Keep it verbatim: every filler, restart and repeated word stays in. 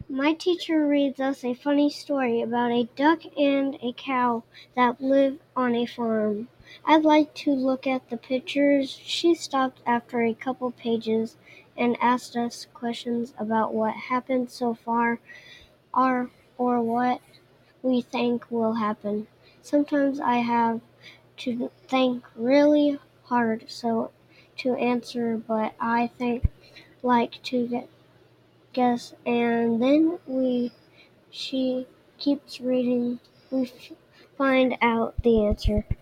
My teacher reads us a funny story about a duck and a cow that live on a farm. I'd like to look at the pictures. She stopped after a couple pages and asked us questions about what happened so far or, or what we think will happen. Sometimes I have to think really hard so to answer, but I think like to guess, and then we she keeps reading. We find out the answer.